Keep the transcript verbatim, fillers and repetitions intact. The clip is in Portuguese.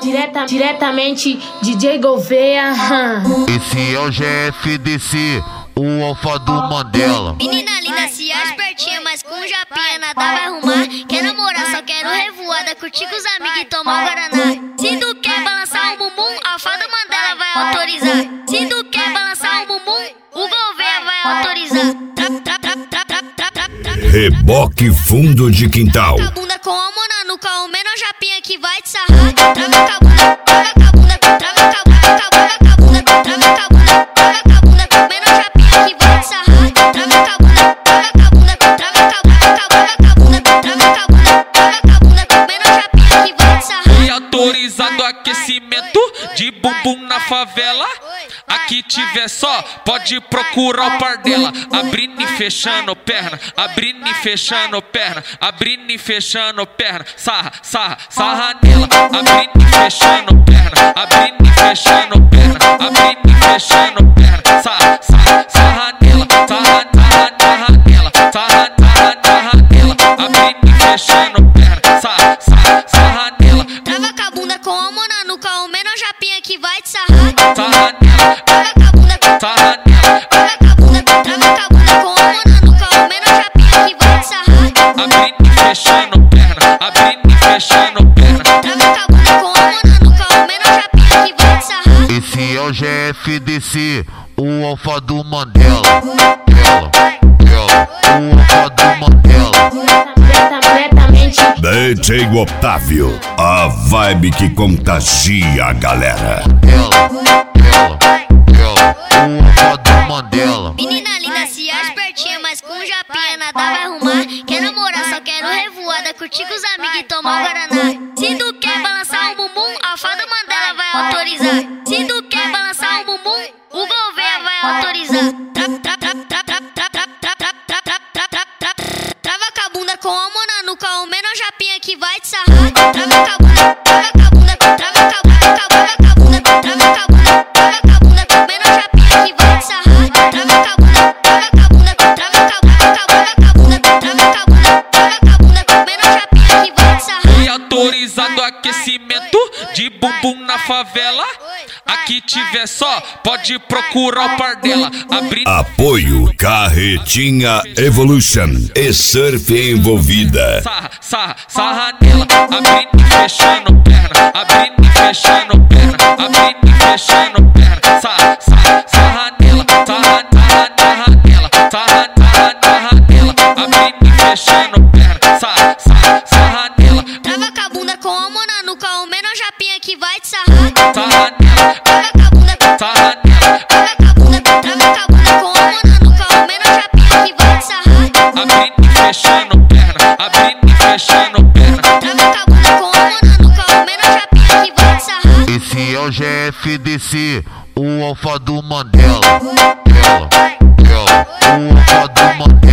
direta, diretamente D J Gouveia. Esse é o G F D C, o alfa do Mandela. Menina linda, se é espertinha, mas com japinha nada vai arrumar. Quer namorar, só quero revoada, curtir com os amigos e tomar o guaraná. Se tu quer balançar o bumbum, alfa do Mandela vai autorizar. Se tu quer balançar o bumbum, o Gouveia vai autorizar. Tra, tra, tra, tra, tra, tra, tra, tra. Reboque fundo de quintal. Trava a bunda com a mona no cal, menor japinha que vai te sarrar. Trava a bunda, trava a bunda, trava a bunda, trava a bunda, trava a bunda, trava a bunda, menor japinha que vai te sarrar. Trava a bunda, trava a bunda, trava a bunda, trava a bunda, trava a bunda, trava a bunda, menor japinha que vai te sarrar. Fui autorizado aquecimento de bumbum na favela. Aqui tiver só, pode procurar o par dela. Abrindo e fechando perna, abrindo e fechando perna, abrindo e fechando perna. Sarra, sarra, sarra nela. Abrindo e fechando perna, abrindo e fechando perna, abrindo e fechando perna. Sarra, sarra, sarra nela. Sarra, sarra, sarra nela. Sarra, sarra, sarra nela. Abrindo e fechando perna. Sarra, sarra, sarra nela. Trava com a bunda com a mona no cal, menor japinha que vai te sarrar. Sarra nela. Trava com a bunda, Sarra nela. trava com a bunda, trava com a bunda com a mona no cal, menor japinha que vai te sarrar. Abrindo e fechando perna, abrindo e fechando perna. Trava com a bunda com a mona no cal, menor japinha que vai te sarrar. Esse é o G F D C, o alfa do Mandela. Ela, ela, o alfa do Mandela. Direta, diretamente. D J Otávio, a vibe que contagia a galera. Ela, ela, ela, o alfa do Mandela. Menina linda, se é espertinha, mas com japinha nada vai arrumar. Quer namorar, só quero revoada, curtir com os amigos e tomar o guaraná. Se tu quer balançar o bumbum, alfa do Mandela vai autorizar. Se tu quer balançar o bumbum, o Gouveia vai autorizar. Tra, tra, tra, tra, tra, tra, tra, tra, tra, tra, tra, tra, tra, tra. Trava com a bunda com a mona no cal, menor japinha que vai te sarrar. Trava com a bunda, trava com a bunda, trava com a bunda, trava com a bunda, trava com a bunda, trava com a bunda, menor japinha que vai te sarrar. Trava com a bunda, trava com a bunda, trava com a bunda, trava com a bunda, trava com a bunda, trava com a bunda, menor japinha que vai te sarrar. Fui autorizado aquecimento de bumbum na favela. Aqui tiver só, pode procurar o par dela. Abrindo Apoio Carretinha Evolution e Surf Envolvida. sarra, sarra, sarra nela. Abrindo e fechando perna, abrindo e fechando perna, abrindo e fechando perna. Sarra, sarra, sarra nela. Sarra, sarra, sarra nela. Sarra, sarra, sarra nela. Abrindo e fechando perna. Sarra, sarra, sarra nela. Trava com a bunda com a mona no cal, menor japinha que vai te sarrar. Sarra nela. Trava com a bunda, Sarra nela. trava com a bunda, trava com a bunda com a mona no cal, menor japinha que vai te sarrar. Abrindo e fechando perna, abrindo e fechando perna. Trava com a bunda com a mona no cal, menor japinha que vai te sarrar. Esse é o G F D C, o alfa do Mandela. Ela, ela, o alfa do Mandela.